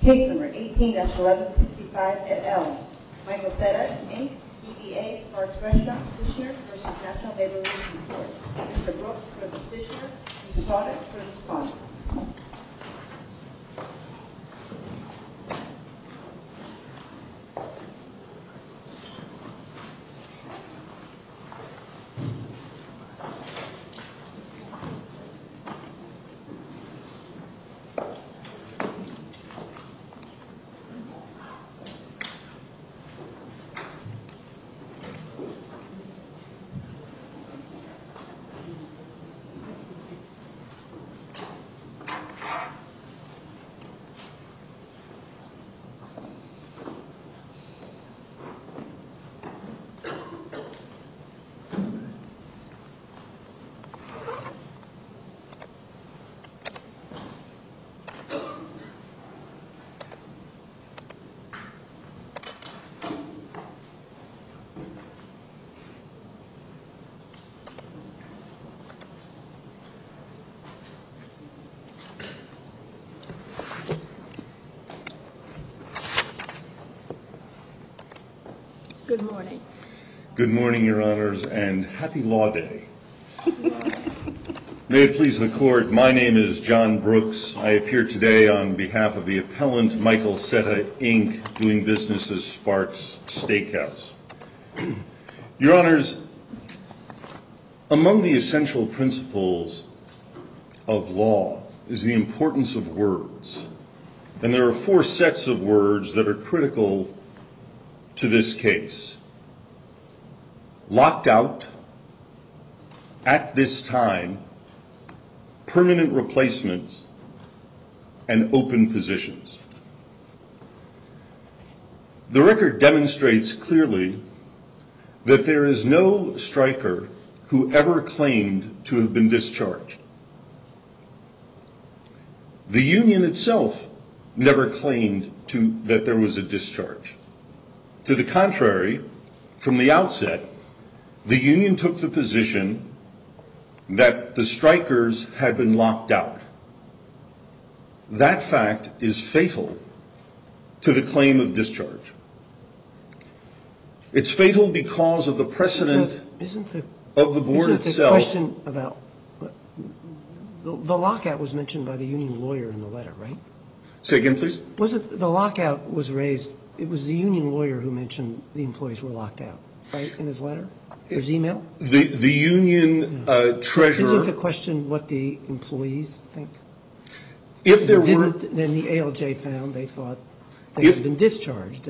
Case number 18-1165 et al. Michael Seta, Inc., DBA Sparks Restaurant Petitioner versus National Labor Relations Board. Mr. Brooks for the petitioner, Mr. Sauter for the respondent. Good morning. Good morning, Your Honors, and happy Law Day. May it please the Court, my name is John Brooks. I appear today on behalf of the appellant, Michael Seta, Inc., doing business as Sparks Steakhouse. Your Honors, among the essential principles of law is the importance of words. And there are four sets of words that are critical to this case. Locked out, at this time, permanent replacements, and open positions. The record demonstrates clearly that there is no striker who ever claimed to have been discharged. The union itself never claimed that there was a discharge. To the contrary, from the outset, the union took the position that the strikers had been locked out. That fact is fatal to the claim of discharge. It's fatal because of the precedent of the board itself. Isn't the question about the lockout was mentioned by the union lawyer in the letter, right? Say again, please. The lockout was raised, it was the union lawyer who mentioned the employees were locked out, right, in his letter? His email? The union treasurer. Isn't the question what the employees think? If there were. Then the ALJ found they thought they had been discharged.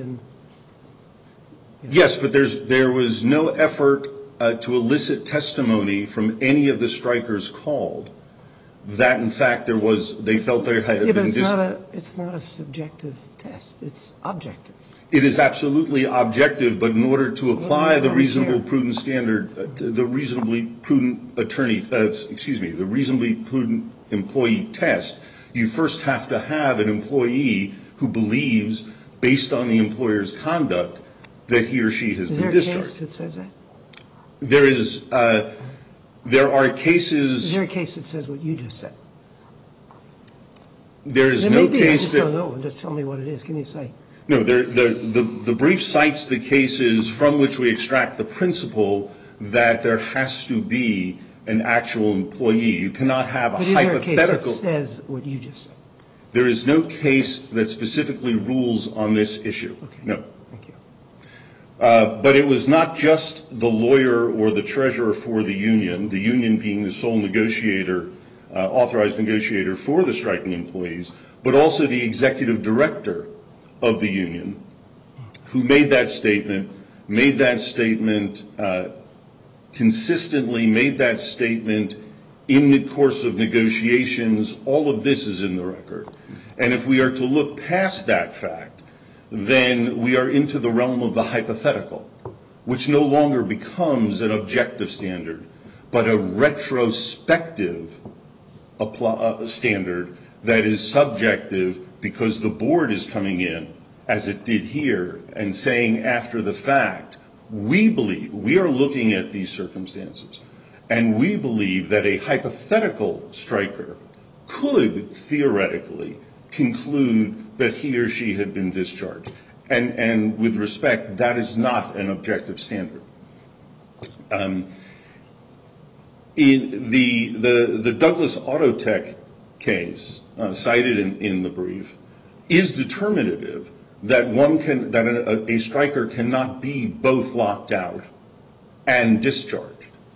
Yes, but there was no effort to elicit testimony from any of the strikers called that, in fact, they felt there had been discharged. But it's not a subjective test. It's objective. It is absolutely objective, but in order to apply the reasonable prudent standard, the reasonably prudent the reasonably prudent employee test, you first have to have an employee who believes, based on the employer's conduct, that he or she has been discharged. Is there a case that says that? There are cases. Is there a case that says what you just said? There is no case that. I just don't know. Just tell me what it is. Give me a cite. No, the brief cites the cases from which we extract the principle that there has to be an actual employee. You cannot have a hypothetical. But is there a case that says what you just said? There is no case that specifically rules on this issue. Okay. No. Thank you. But it was not just the lawyer or the treasurer for the union being the sole negotiator, authorized negotiator for the striking employees, but also the executive director of the union, who made that statement consistently, made that statement in the course of negotiations. All of this is in the record. And if we are to look past that fact, then we are into the realm of the hypothetical, which no longer becomes an objective standard, but a retrospective standard that is subjective, because the board is coming in, as it did here, and saying after the fact, we believe, we are looking at these circumstances, and we believe that a hypothetical striker could theoretically conclude that he or she had been discharged. And with respect, that is not an objective standard. In the Douglas Autotech case cited in the brief is determinative that a striker cannot be both locked out and discharged.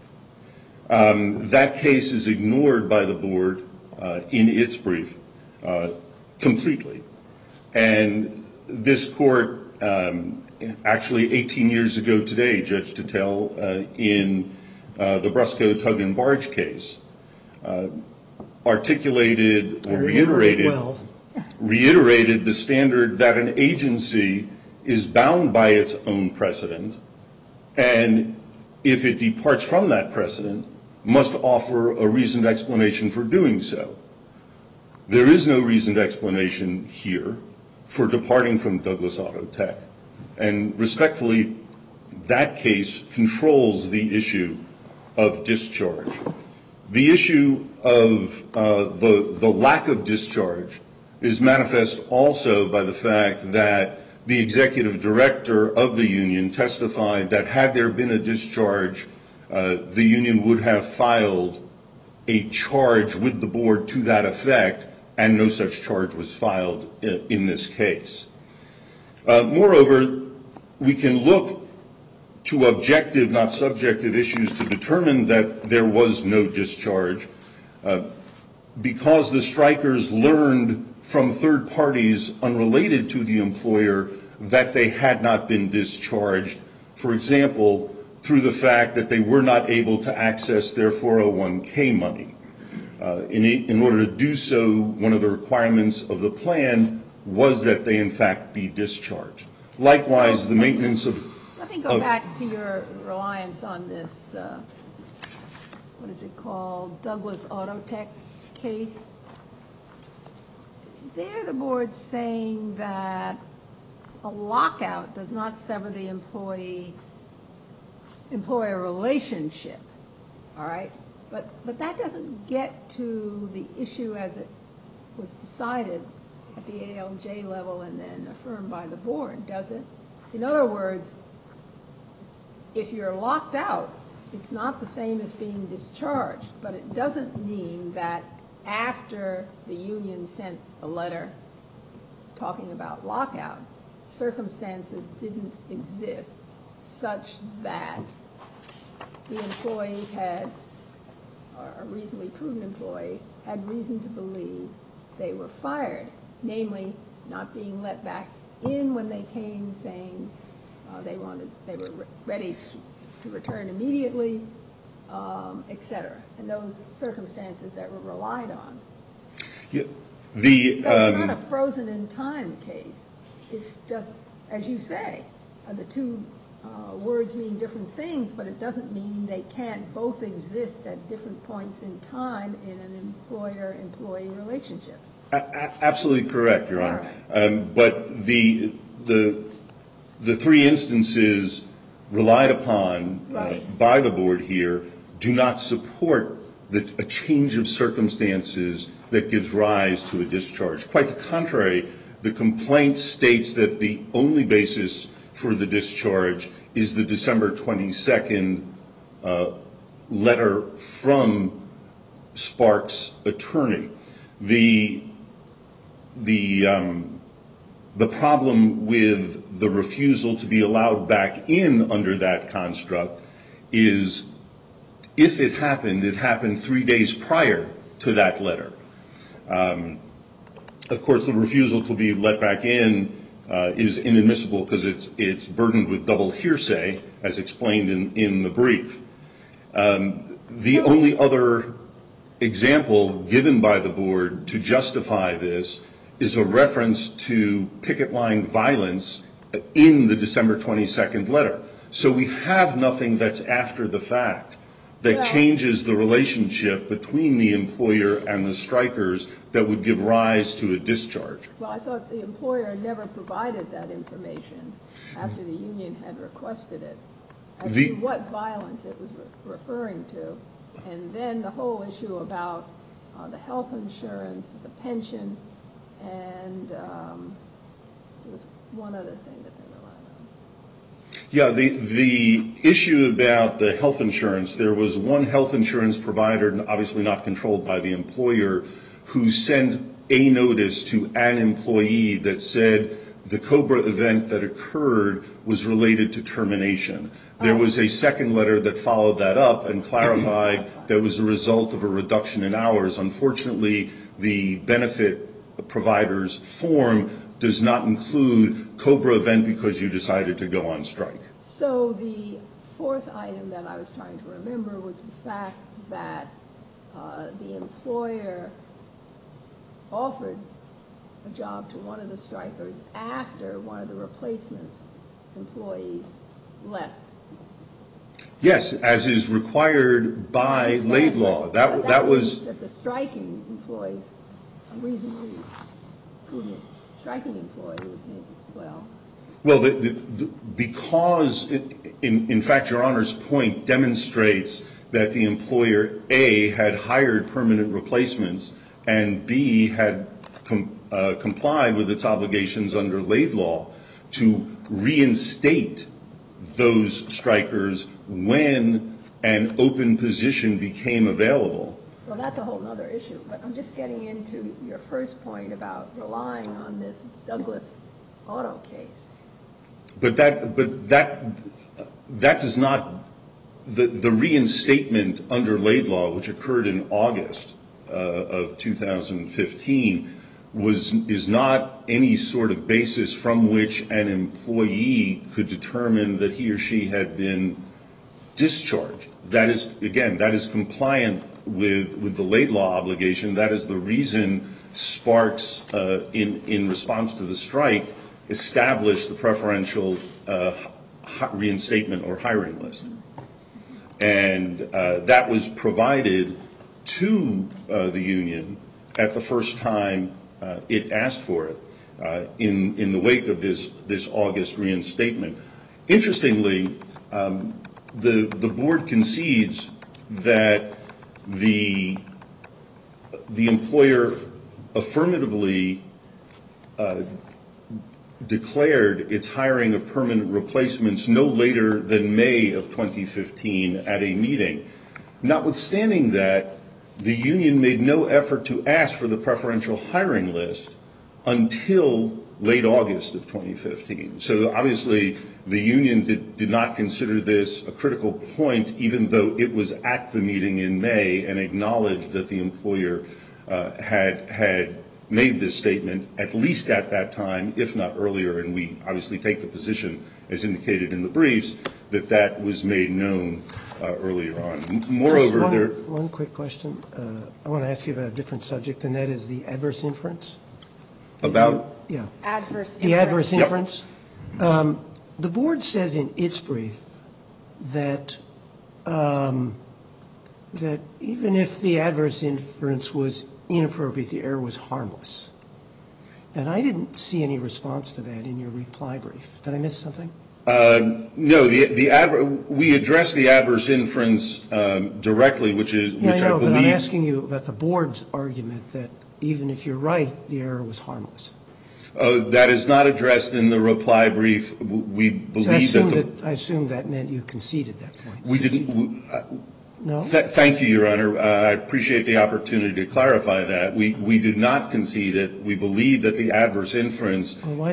That case is ignored by the board in its brief completely. And this court, actually 18 years ago today, Judge Tittel, in the Brusco Tug and Barge case, articulated or reiterated the standard that an agency is bound by its own precedent, and if it departs from that precedent, must offer a reasoned explanation for doing so. There is no reasoned explanation here for departing from Douglas Autotech, and respectfully, that case controls the issue of discharge. The issue of the lack of discharge is manifest also by the fact that the executive director of the union testified that had there been a discharge, the union would have filed a charge with the board to that effect, and no such charge was filed in this case. Moreover, we can look to objective, not subjective issues to determine that there was no discharge because the strikers learned from third parties unrelated to the employer that they had not been discharged, for example, through the fact that they were not able to access their 401k money. In order to do so, one of the requirements of the plan was that they in fact be discharged. Likewise, the maintenance of... Let me go back to your reliance on this, what is it called, Douglas Autotech case. There the board's saying that a lockout does not sever the employer relationship, all right? But that doesn't get to the issue as it was decided at the ALJ level and then affirmed by the board, does it? In other words, if you're locked out, it's not the same as being discharged, but it doesn't mean that after the union sent a letter talking about lockout, circumstances didn't exist such that the employees had, or a reasonably proven employee, had reason to believe they were fired, namely not being let back in when they came saying they were ready to return immediately, etc. And those circumstances that were relied on. So it's not a frozen in time case. It's just, as you say, the two words mean different things, but it doesn't mean they can't both exist at different points in time in an employer-employee relationship. Absolutely correct, Your Honor. Right. But the three instances relied upon by the board here do not support a change of circumstances that gives rise to a discharge. Quite the contrary, the complaint states that the only basis for the discharge is the December 22nd letter from Sparks' attorney. The problem with the refusal to be allowed back in under that construct is if it happened 3 days prior to that letter. Of course, the refusal to be let back in is inadmissible because it's burdened with double hearsay, as explained in the brief. The only other example given by the board to justify this is a reference to picket line violence in the December 22nd letter. So we have nothing that's after the fact that changes the relationship between the employer and the strikers that would give rise to a discharge. Well, I thought the employer never provided that information after the union had requested it as to what violence it was referring to. And then the whole issue about the health insurance, the pension, and there was one other thing that they relied on. Yeah, the issue about the health insurance, there was one health insurance provider, obviously not controlled by the employer, who sent a notice to an employee that said the COBRA event that occurred was related to termination. There was a second letter that followed that up and clarified that was a result of a reduction in hours. Unfortunately, the benefit provider's form does not include COBRA event because you decided to go on strike. So the fourth item that I was trying to remember was the fact that the employer offered a job to one of the strikers after one of the replacement employees left. Yes, as is required by Laidlaw. That was that the striking employees reasonably prudent. Striking employee would think, well, because, in fact, Your Honor's point demonstrates that the employer, A, had hired permanent replacements, and B, had complied with its obligations under Laidlaw to reinstate those strikers when an open position became available. well, that's a whole other issue. But I'm just getting into your first point about relying on this Douglas Auto case. But that does not, the reinstatement under Laidlaw, which occurred in August of 2015, is not any sort of basis from which an employee could determine that he or she had been discharged. That is, again, that is compliant with the Laidlaw obligation. That is the reason Sparks, in response to the strike, established the preferential reinstatement or hiring list. And that was provided to the union at the first time it asked for it in the wake of this August reinstatement. Interestingly, the board concedes that the employer affirmatively declared its hiring of permanent replacements no later than May of 2015 at a meeting. Notwithstanding that, the union made no effort to ask for the preferential hiring list until late August of 2015. So obviously the union did not consider this a critical point, even though it was at the meeting in May and acknowledged that the employer had made this statement at least at that time, if not earlier, and we obviously take the position, as indicated in the briefs, that that was made known earlier on. Moreover, one quick question. I want to ask you about a different subject, and that is the adverse inference. About? Yeah. Adverse The adverse inference. The board says in its brief that that even if the adverse inference was inappropriate, the error was harmless. And I didn't see any response to that in your reply brief. Did I miss something? No. We addressed the adverse inference directly, which I believe. But I'm asking you about the board's argument that even if you're right, the error was harmless. That is not addressed in the reply brief. We believe I assume that meant you conceded that point. We didn't. No? Thank you, Your Honor. I appreciate the opportunity to clarify that. We did not concede it. We believe that the adverse inference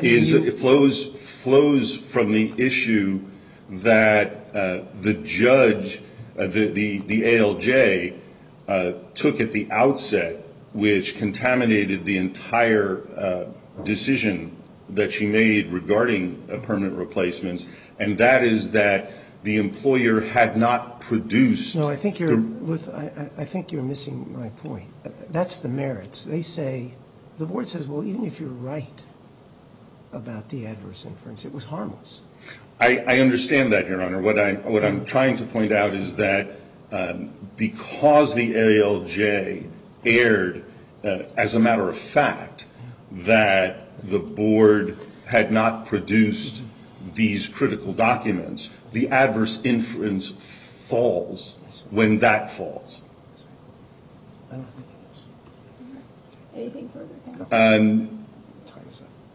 flows from the issue that the judge, the ALJ, took at the outset, which contaminated the entire decision that she made regarding permanent replacements, and that is that the employer had not produced. No, I think you're missing my point. That's the merits. They say, the board says, well, even if you're right about the adverse inference, it was harmless. I understand that, Your Honor. What I'm trying to point out is that because the ALJ erred, as a matter of fact, that the board had not produced these critical documents, the adverse inference falls when that falls. I don't think it is. Anything further?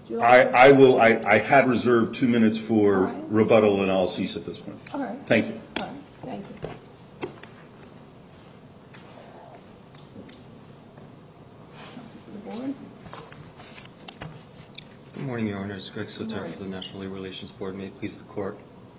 I had reserved 2 minutes for All right. rebuttal, and I'll cease at this point. All right. Thank you. All right, thank you. The board? Good morning, Your Honors. Greg Soter for the National Labor Relations Board. May it please the Court.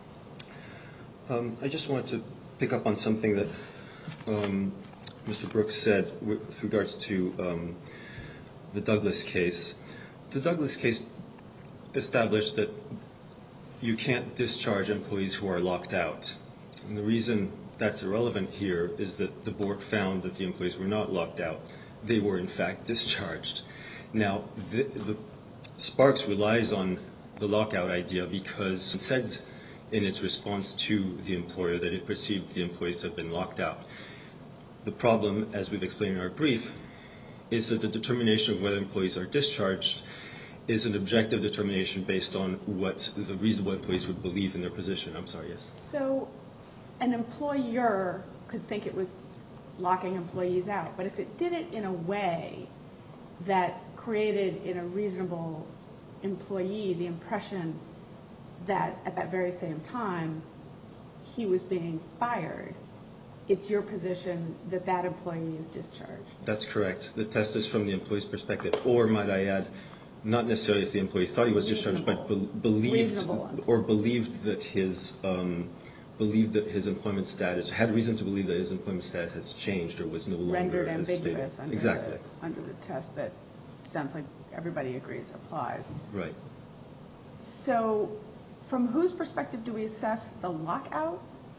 I just wanted to pick up on something that Mr. Brooks said with regards to the Douglas case. The Douglas case established that you can't discharge employees who are locked out. And the reason that's irrelevant here is that the board found that the employees were not locked out. They were, in fact, discharged. Now, the Sparks relies on the lockout idea because it said in its response to the employer that it perceived the employees to have been locked out. The problem, as we've explained in our brief, is that the determination of whether employees are discharged is an objective determination based on what the reasonable employees would believe in their position. I'm sorry, yes? So an employer could think it was locking employees out, but if it did it in a way that created in a reasonable employee the impression that at that very same time he was being fired, it's your position that that employee is discharged. That's correct. The test is from the employee's perspective, or might I add, not necessarily if the employee thought he was discharged, but believed that his employment status had reason to believe that his employment status has changed or was no longer rendered as ambiguous stable. under the test that sounds like everybody agrees applies. Right. So from whose perspective do we assess the lockout?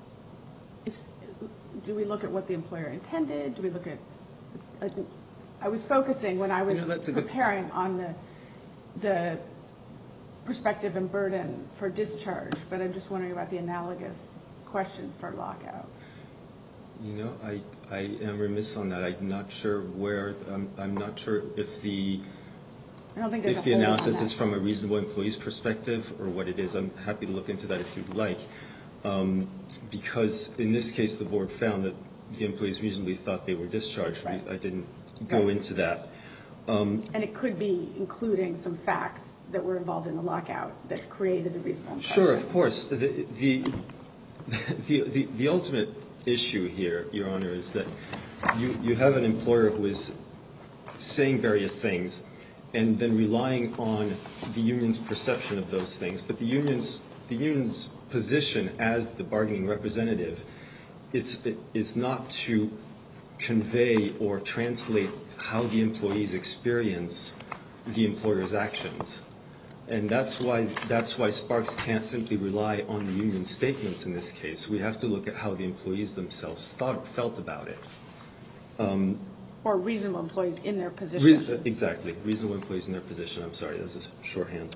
Do we look at what the employer intended? Do we look at I was focusing when I was preparing on the perspective and burden for discharge, but I'm just wondering about the analogous question for lockout. You know, I am remiss on that. I'm not sure where. I'm not sure if the analysis is from a reasonable employee's perspective or what it is. I'm happy to look into that if you'd like, because in this case the board found that the employees reasonably thought they were discharged. Right. I didn't go into that. And it could be including some facts that were involved in the lockout that created the reasonable impression. Sure, of course. The ultimate issue here, Your Honor, is that you have an employer who is saying various things and then relying on the union's perception of those things. But the union's position as the bargaining representative is not to convey or translate how the employees experience the employer's actions. And that's why Sparks can't simply rely on the union's statements in this case. We have to look at how the employees themselves felt about it. Or reasonable employees in their position. Exactly. Reasonable employees in their position. I'm sorry, that was a shorthand.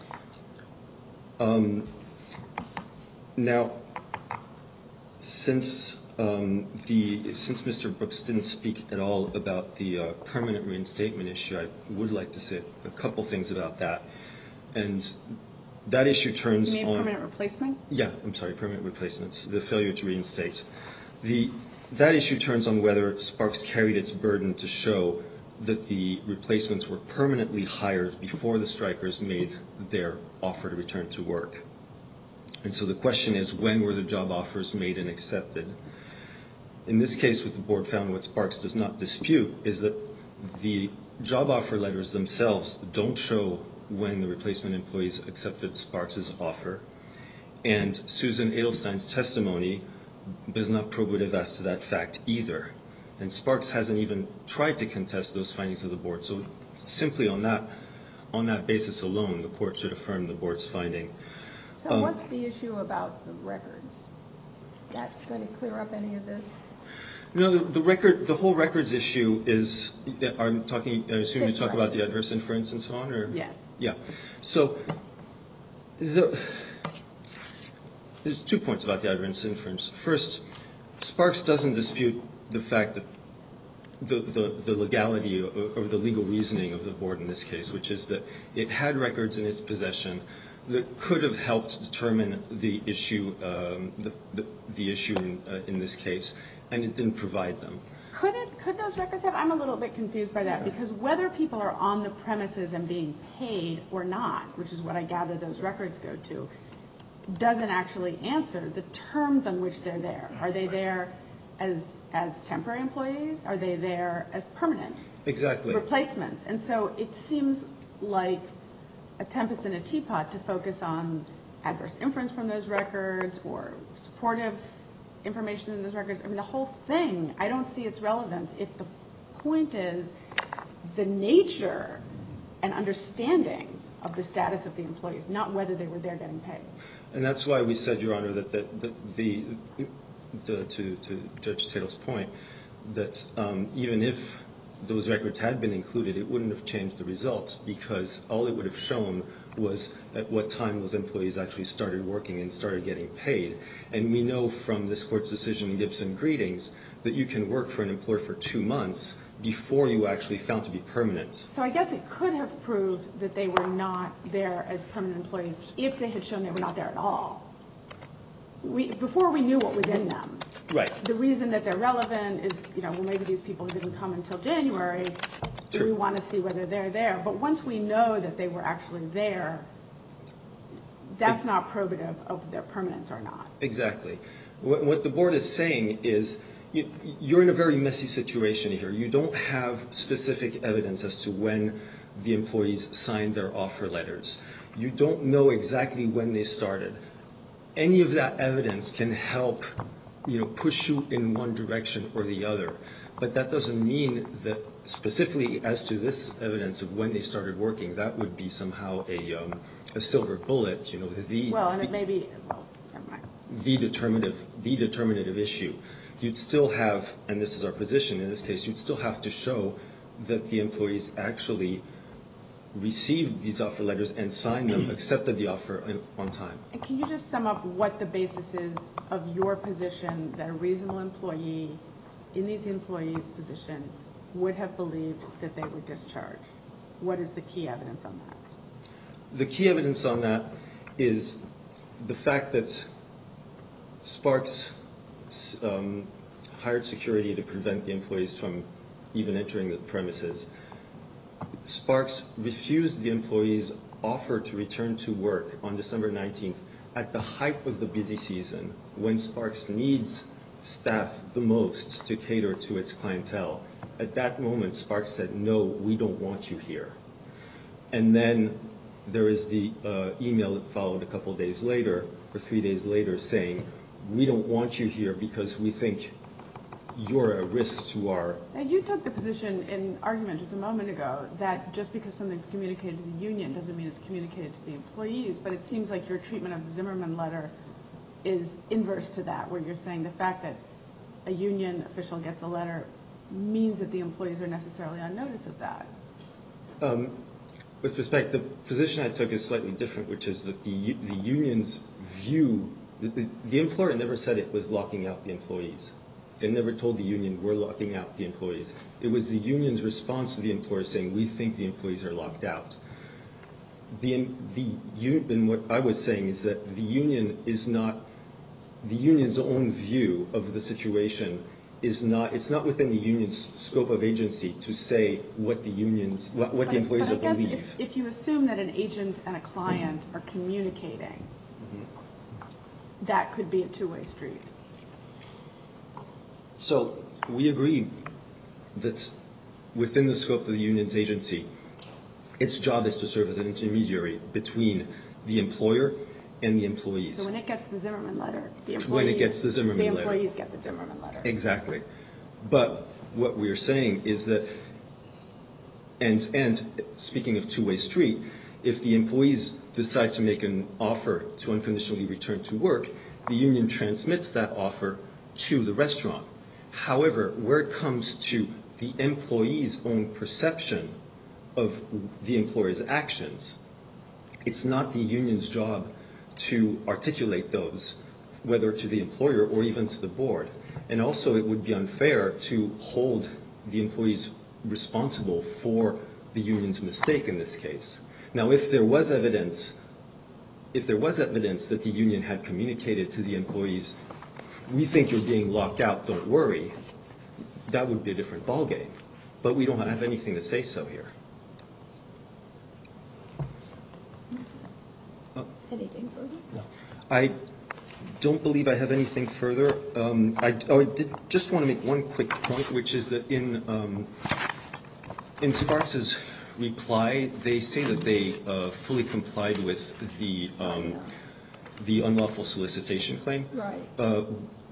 Now, since Mr. Brooks didn't speak at all about the permanent reinstatement issue, I would like to say a couple things about that. And that issue turns on... You mean permanent replacement? Yeah, I'm sorry, permanent replacement, the failure to reinstate. That issue turns on whether Sparks carried its burden to show that the replacements were permanently hired before the strikers made their offer to return to work. And so the question is, when were the job offers made and accepted? In this case, what the board found, what Sparks does not dispute, is that the job offer letters themselves don't show when the replacement employees accepted Sparks' offer. And Susan Edelstein's testimony is not probative as to that fact either. And Sparks hasn't even tried to contest those findings of the board. So simply on that basis alone, the court should affirm the board's finding. So what's the issue about the records? Is that going to clear up any of this? No, the whole records issue is, I assume you talk about the adverse inference and so on? Or? Yes. Yeah. So there's 2 points about the adverse inference. First, Sparks doesn't dispute the fact that the legality or the legal reasoning of the board in this case, which is that it had records in its possession that could have helped determine the issue in this case, and it didn't provide them. Could could those records have? I'm a little bit confused by that, because whether people are on the premises and being paid or not, which is what I gather those records go to, doesn't actually answer the terms on which they're there. Are they there as temporary employees? Are they there as permanent replacements? And so it seems like a tempest in a teapot to focus on adverse inference from those records or supportive information in those records. I mean, the whole thing, I don't see its relevance if the point is the nature and understanding of the status of the employees, not whether they were there getting paid. And that's why we said, Your Honor, that to Judge Tatel's point, that even if those records had been included, it wouldn't have changed the results, because all it would have shown was at what time those employees actually started working and started getting paid. And we know from this Court's decision in Gibson Greetings that you can work for an employer for 2 months before you actually found to be permanent. So I guess it could have proved that they were not there as permanent employees if they had shown they were not there at all. Before we knew what was in them. Right. The reason that they're relevant is, well, maybe these people didn't come until January. Do we want to see whether they're there? But once we know that they were actually there, that's not probative of their permanence or not. Exactly. What the Board is saying is you're in a very messy situation here. You don't have specific evidence as to when the employees signed their offer letters. You don't know exactly when they started. Any of that evidence can help, push you in one direction or the other. But that doesn't mean that specifically as to this evidence of when they started working, that would be somehow a silver bullet, and it may be, never mind. The determinative issue. You'd still have, and this is our position in this case, you'd still have to show that the employees actually received these offer letters and signed them, accepted the offer on time. And can you just sum up what the basis is of your position that a reasonable employee in these employees' position would have believed that they were discharged? What is the key evidence on that? The key evidence on that is the fact that Sparks hired security to prevent the employees from even entering the premises. Sparks refused the employees' offer to return to work on December 19th at the height of the busy season, when Sparks needs staff the most to cater to its clientele. At that moment, Sparks said, no, we don't want you here. And then there is the email that followed a couple days later, or 3 days later, saying, we don't want you here because we think you're a risk to our... Now, you took the position in argument just a moment ago that just because something's communicated to the union doesn't mean it's communicated to the employees, but it seems like your treatment of the Zimmerman letter is inverse to that, where you're saying the fact that a union official gets a letter means that the employees are necessarily on notice of that. With respect, the position I took is slightly different, which is that the union's view, the employer never said it was locking out the employees. They never told the union, we're locking out the employees. It was the union's response to the employer saying, we think the employees are locked out. And what I was saying is that the union is not, the union's own view of the situation is not, it's not within the union's scope of agency to say what the unions, what the employees will believe. But I guess if you assume that an agent and a client are communicating, that could be a two-way street. So we agree that within the scope of the union's agency, its job is to serve as an intermediary between the employer and the employees. So when it gets the Zimmerman letter, the employees, when it gets the Zimmerman letter. employees get the Zimmerman letter. Exactly. But what we're saying is that, and speaking of two-way street, if the employees decide to make an offer to unconditionally return to work, the union transmits that offer to the restaurant. However, where it comes to the employee's own perception of the employer's actions, it's not the union's job to articulate those, whether to the employer or even to the board. And also it would be unfair to hold the employees responsible for the union's mistake in this case. Now, if there was evidence that the union had communicated to the employees, we think you're being locked out, don't worry, that would be a different ballgame. But we don't have anything to say so here. Anything further? No. I don't believe I have anything further. I did just want to make one quick point, which is that in Sparks's reply, they say that they fully complied with the unlawful solicitation claim. Right.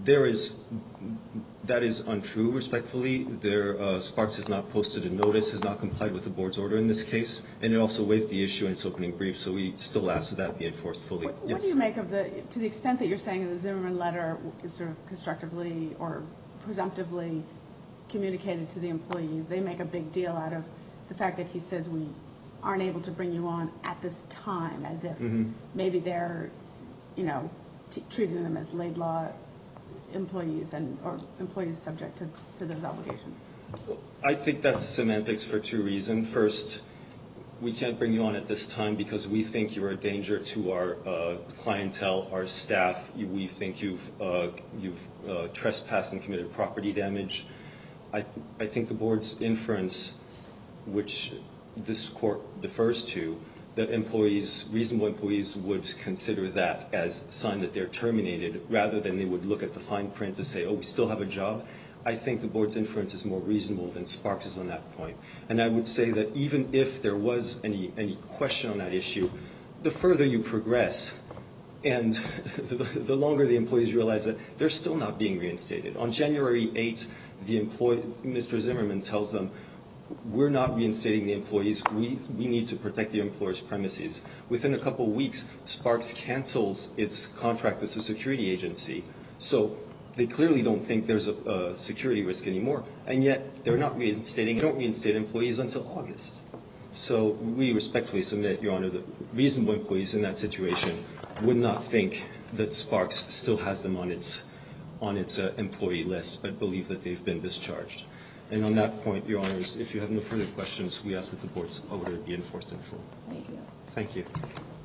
That is untrue, respectfully. Sparks has not posted a notice, has not complied with the board's order in this case, and it also waived the issue in its opening brief, so we still ask that that be enforced fully. What do you make of to the extent that you're saying the Zimmerman letter is sort of constructively or presumptively communicated to the employees? They make a big deal out of the fact that he says we aren't able to bring you on at this time, as if maybe they're, treating them as Laidlaw employees or employees subject to those obligations. I think that's semantics for two reasons. First, we can't bring you on at this time because we think you're a danger to our clientele, our staff. We think you've trespassed and committed property damage. I think the board's inference, which this court defers to, that reasonable employees would consider that as a sign that they're terminated rather than they would look at the fine print to say, oh, we still have a job. I think the board's inference is more reasonable than Sparks is on that point. And I would say that even if there was any question on that issue, the further you progress and the longer the employees realize that they're still not being reinstated. On January 8th, Mr. Zimmerman tells them, we're not reinstating the employees. We need to protect the employer's premises. Within a couple of weeks, Sparks cancels its contract with the security agency. So they clearly don't think there's a security risk anymore. And yet they're not reinstating. They don't reinstate employees until August. So we respectfully submit, Your Honor, that reasonable employees in that situation would not think that Sparks still has them on its employee list, but believe that they've been discharged. And on that point, Your Honors, if you have no further questions, we ask that the board's order be enforced in full. Thank you. Thank you.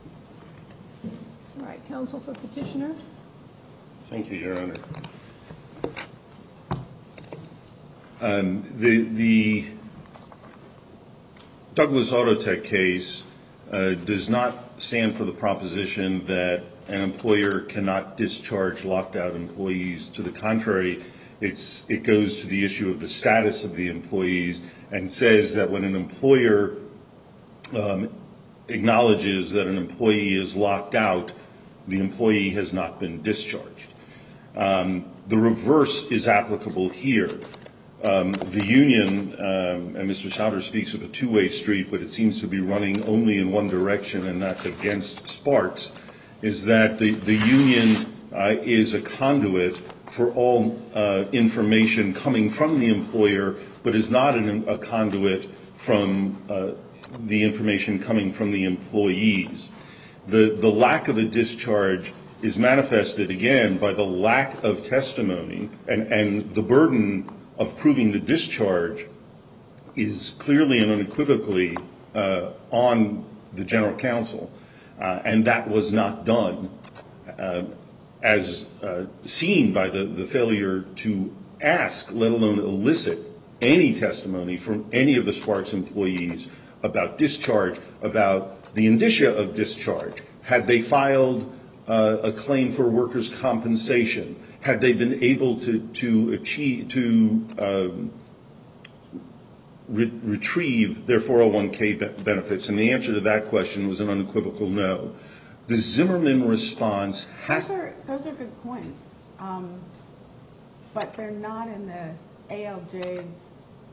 All right, counsel for petitioner. Thank you, Your Honor. The Douglas Autotech case does not stand for the proposition that an employer cannot discharge locked-out employees. To the contrary, it goes to the issue of the status of the employees and says that when an employer acknowledges that an employee is locked out, the employee has not been discharged. The reverse is applicable here. The union, and Mr. Sauter speaks of a two-way street, but it seems to be running only in one direction, and that's against Sparks, is that the union is a conduit for all information coming from the employer, but is not a conduit from the information coming from the employees. The lack of a discharge is manifested, again, by the lack of testimony, and the burden of proving the discharge is clearly and unequivocally on the general counsel, and that was not done, as seen by the failure to ask, let alone elicit, any testimony from any of the Sparks employees about discharge, about the indicia of discharge. Had they filed a claim for workers' compensation? Had they been able to retrieve their 401k benefits? And the answer to that question was an unequivocal no. The Zimmerman response has... Those are good points, but they're not in the ALJ's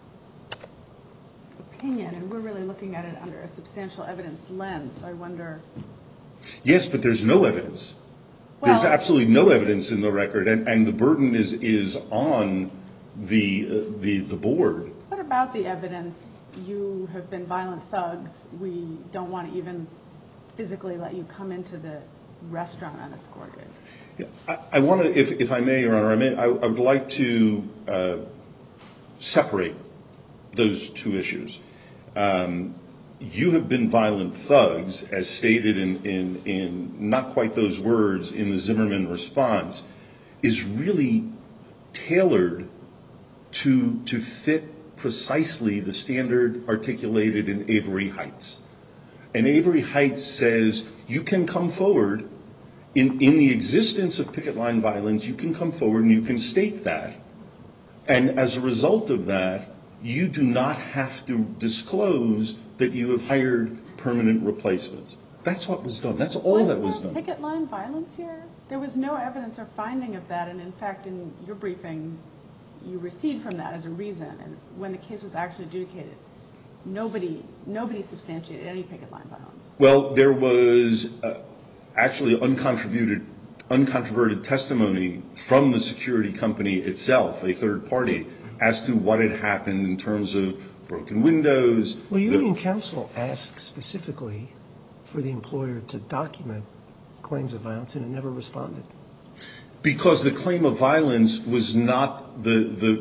opinion, and we're really looking at it under a substantial evidence lens, so I wonder... Yes, but there's no evidence. There's absolutely no evidence in the record, and the burden is on the board. What about the evidence? You have been violent thugs. We don't want to even physically let you come into the restaurant unescorted. Yeah, I want to, if I may, Your Honor, I would like to separate those two issues. You have been violent thugs, as stated in not quite those words in the Zimmerman response, is really tailored to fit precisely the standard articulated in Avery Heights. And Avery Heights says you can come forward in the existence of picket line violence, you can come forward and you can state that. And as a result of that, you do not have to disclose that you have hired permanent replacements. That's what was done. That's all that was done. Was there picket line violence here? There was no evidence or finding of that, and in fact, in your briefing, you recede from that as a reason. And when the case was actually adjudicated, nobody substantiated any picket line violence. Well, there was actually uncontroverted testimony from the security company itself, a third party, as to what had happened in terms of broken windows. Well, union counsel asked specifically for the employer to document claims of violence, and it never responded. Because the claim of violence was not the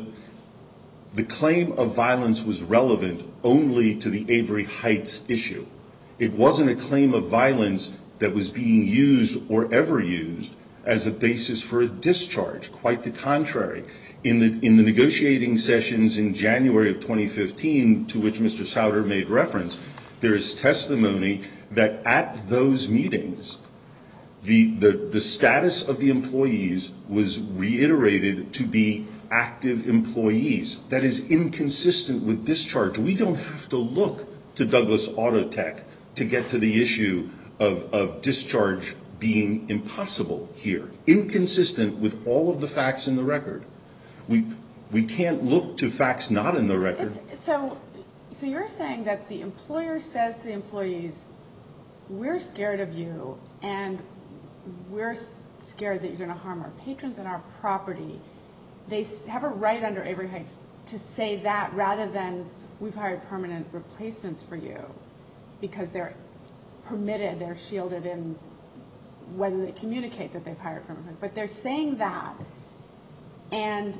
claim of violence was relevant only to the Avery Heights issue. It wasn't a claim of violence that was being used or ever used as a basis for a discharge. Quite the contrary. In the negotiating sessions in January of 2015, to which Mr. Souder made reference, there is testimony that at those meetings, the status of the employees was reiterated to be active employees. That is inconsistent with discharge. We don't have to look to Douglas Autotech to get to the issue of discharge being impossible here. Inconsistent with all of the facts in the record. We can't look to facts not in the record. So you're saying that the employer says to the employees, we're scared of you, and we're scared that you're going to harm our patrons and our property. They have a right under Avery Heights to say that rather than we've hired permanent replacements for you, because they're permitted, they're shielded in whether they communicate that they've hired permanent. But they're saying that, and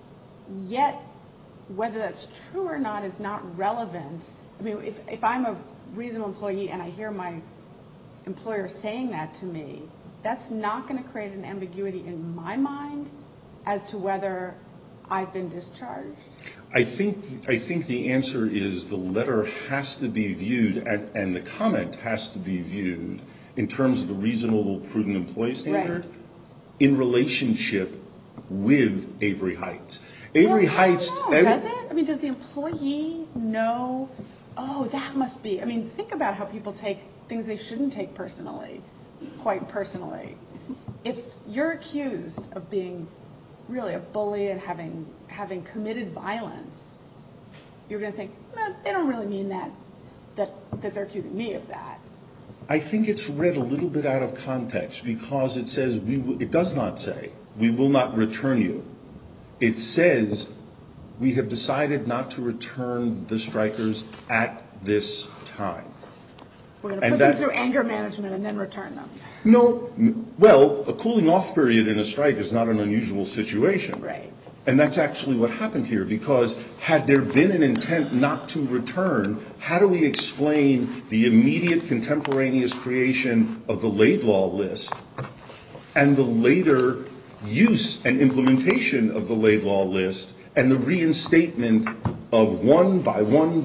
yet whether that's true or not is not relevant. I mean, if I'm a reasonable employee and I hear my employer saying that to me, that's not going to create an ambiguity in my mind as to whether I've been discharged? I think the answer is the letter has to be viewed and the comment has to be viewed in terms of the reasonable, prudent employee standard in relationship with Avery Heights. Avery Heights. Does it? I mean, does the employee know? Oh, that must be. I mean, think about how people take things they shouldn't take personally, quite personally. If you're accused of being really a bully and having committed violence, you're going to think, no, they don't really mean that they're accusing me of that. I think it's read a little bit out of context because it says it does not say we will not return you. It says we have decided not to return the strikers at this time. We're going to put them through anger management and then return them. No, well, a cooling off period in a strike is not an unusual situation. Right. And that's actually what happened here, because had there been an intent not to return, how do we explain the immediate contemporaneous creation of the Laidlaw list and the later use and implementation of the Laidlaw list and the reinstatement of one by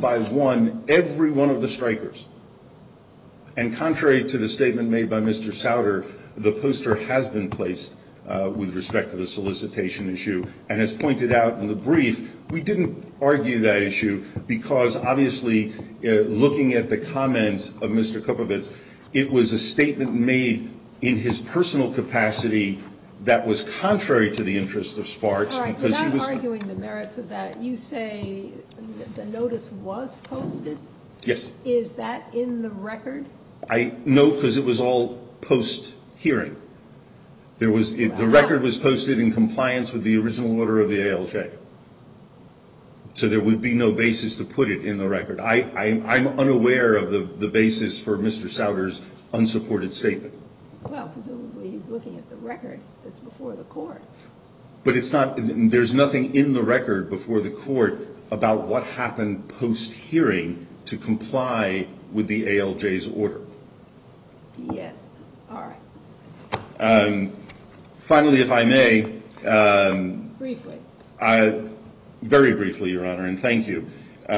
one every one of the strikers? And contrary to the statement made by Mr. Souder, the poster has been placed with respect to the solicitation issue. And as pointed out in the brief, we didn't argue that issue because obviously looking at the comments of Mr. Kupovitz, it was a statement made in his personal capacity that was contrary to the interest of Sparks. All right, because he without was arguing the merits of that, you say the notice was posted? Yes. Is that in the record? No, because it was all post-hearing. The record was posted in compliance with the original order of the ALJ. So there would be no basis to put it in the record. I'm unaware of the basis for Mr. Souder's unsupported statement. Well, presumably he's looking at the record that's before the court. But it's not. There's nothing in the record before the court about what happened post-hearing to comply with the ALJ's order. Yes. All right. Finally, if I may. Briefly. Very briefly, Your Honor, and thank you.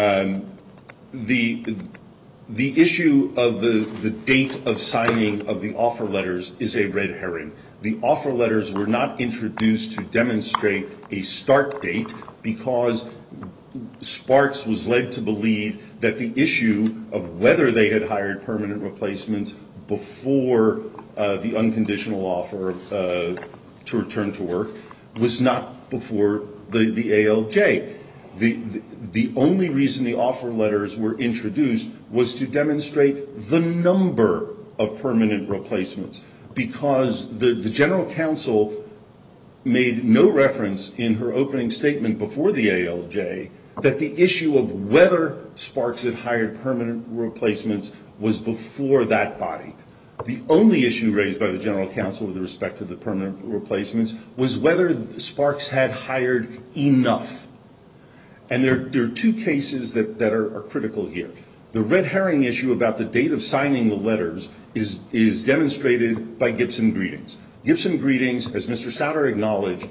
The issue of the date of signing of the offer letters is a red herring. The offer letters were not introduced to demonstrate a start date because Sparks was led to believe that the issue of whether they had hired permanent replacements before the unconditional offer to return to work was not before the ALJ. The only reason the offer letters were introduced was to demonstrate the number of permanent replacements, because the General Counsel made no reference in her opening statement before the ALJ that the issue of whether Sparks had hired permanent replacements was before that body. The only issue raised by the General Counsel with respect to the permanent replacements was whether Sparks had hired enough. And there are two cases that are critical here. The red herring issue about the date of signing the letters is demonstrated by Gibson Greetings. Gibson Greetings, as Mr. Sauter acknowledged,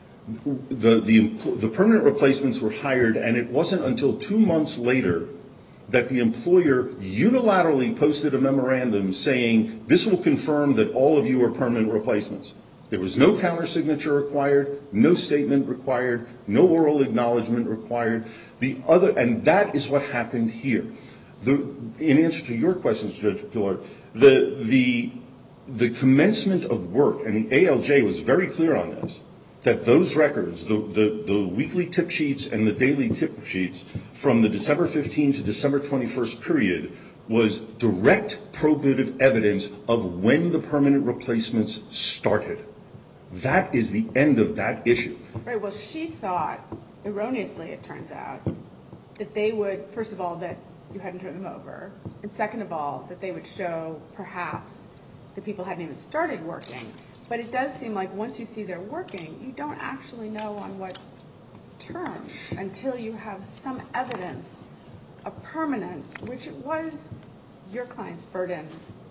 the permanent replacements were hired, and it wasn't until 2 months later that the employer unilaterally posted a memorandum saying, this will confirm that all of you are permanent replacements. There was no countersignature required, no statement required, no oral acknowledgement required. And that is what happened here. In answer to your questions, Judge Pillard, the commencement of work, and the ALJ was very clear on this, that those records, the weekly tip sheets and the daily tip sheets from the December 15 to December 21st period was direct probative evidence of when the permanent replacements started. That is the end of that issue. Right. Well, she thought, erroneously it turns out, that they would, first of all, that you hadn't turned them over, and second of all, that they would show perhaps that people hadn't even started working. But it does seem like once you see they're working, you don't actually know on what terms until you have some evidence of permanence, which it was your client's burden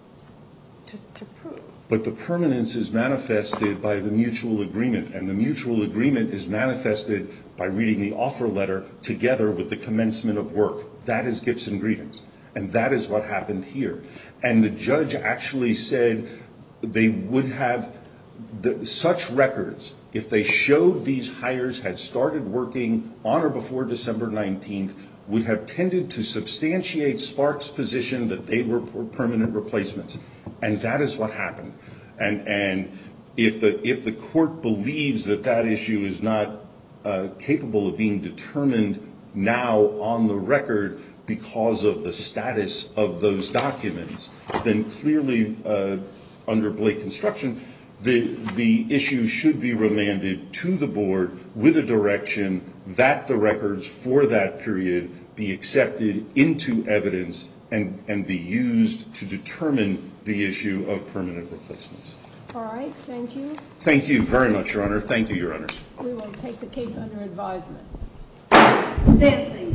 to prove. But the permanence is manifested by the mutual agreement, and the mutual agreement is manifested by reading the offer letter together with the commencement of work. That is Gibson Greetings, and that is what happened here. And the judge actually said they would have such records if they showed these hires had started working on or before December 19th, would have tended to substantiate Sparks' position that they were permanent replacements. And that is what happened. And if the court believes that that issue is not capable of being determined now on the record because of the status of those documents, then clearly under Blake construction, the issue should be remanded to the board with a direction that the records for that period be accepted into evidence and be used to determine the issue of permanent replacements. All right, thank you. Thank you very much, Your Honor. Thank you, Your Honors. We will take the case under advisement. Stand, please.